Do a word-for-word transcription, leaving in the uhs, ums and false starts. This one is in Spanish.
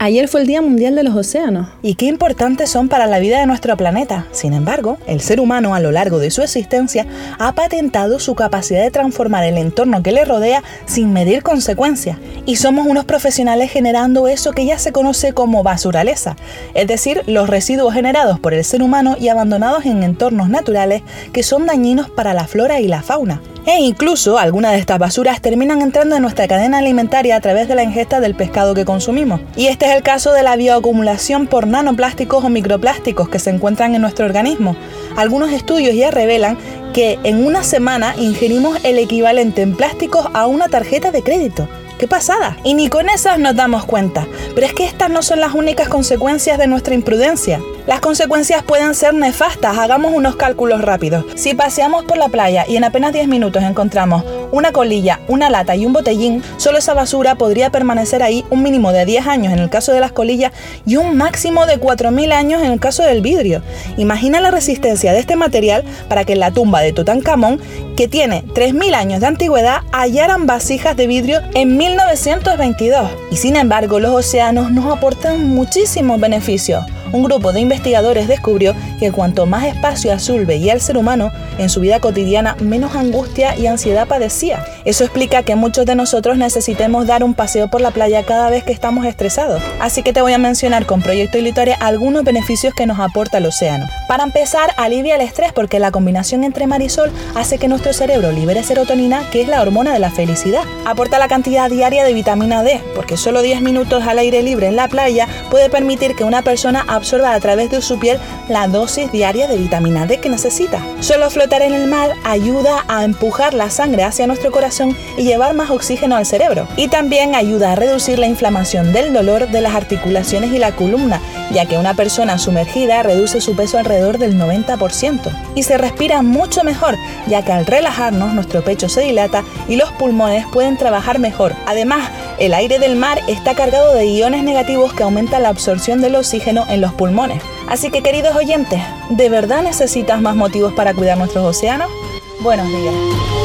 Ayer fue el Día Mundial de los Océanos. Y qué importantes son para la vida de nuestro planeta. Sin embargo, el ser humano a lo largo de su existencia ha patentado su capacidad de transformar el entorno que le rodea sin medir consecuencias. Y somos unos profesionales generando eso que ya se conoce como basuraleza, es decir, los residuos generados por el ser humano y abandonados en entornos naturales que son dañinos para la flora y la fauna. E incluso algunas de estas basuras terminan entrando en nuestra cadena alimentaria a través de la ingesta del pescado que consumimos. Y este es el caso de la bioacumulación por nanoplásticos o microplásticos que se encuentran en nuestro organismo. Algunos estudios ya revelan que en una semana ingerimos el equivalente en plásticos a una tarjeta de crédito. ¡Qué pasada! Y ni con esas nos damos cuenta. Pero es que estas no son las únicas consecuencias de nuestra imprudencia. Las consecuencias pueden ser nefastas. Hagamos unos cálculos rápidos. Si paseamos por la playa y en apenas diez minutos encontramos una colilla, una lata y un botellín, solo esa basura podría permanecer ahí un mínimo de diez años en el caso de las colillas y un máximo de cuatro mil años en el caso del vidrio. Imagina la resistencia de este material para que en la tumba de Tutankamón, que tiene tres mil años de antigüedad, hallaran vasijas de vidrio en mil novecientos veintidós. Y sin embargo, los océanos nos aportan muchísimos beneficios. Un grupo de investigadores descubrió que cuanto más espacio azul veía el ser humano en su vida cotidiana, menos angustia y ansiedad padecía. Eso explica que muchos de nosotros necesitemos dar un paseo por la playa cada vez que estamos estresados. Así que te voy a mencionar con Proyecto Ilitore algunos beneficios que nos aporta el océano. Para empezar, alivia el estrés porque la combinación entre mar y sol hace que nuestro cerebro libere serotonina, que es la hormona de la felicidad. Aporta la cantidad diaria de vitamina D, porque solo diez minutos al aire libre en la playa puede permitir que una persona absorba a través de su piel la dosis diaria de vitamina D que necesita. Solo flotar en el mar ayuda a empujar la sangre hacia nuestro corazón y llevar más oxígeno al cerebro. Y también ayuda a reducir la inflamación del dolor de las articulaciones y la columna, ya que una persona sumergida reduce su peso alrededor del noventa por ciento. Y se respira mucho mejor, ya que al relajarnos nuestro pecho se dilata y los pulmones pueden trabajar mejor. Además, el aire del mar está cargado de iones negativos que aumentan la absorción del oxígeno en los pulmones. Así que, queridos oyentes, ¿de verdad necesitas más motivos para cuidar nuestros océanos? Buenos días.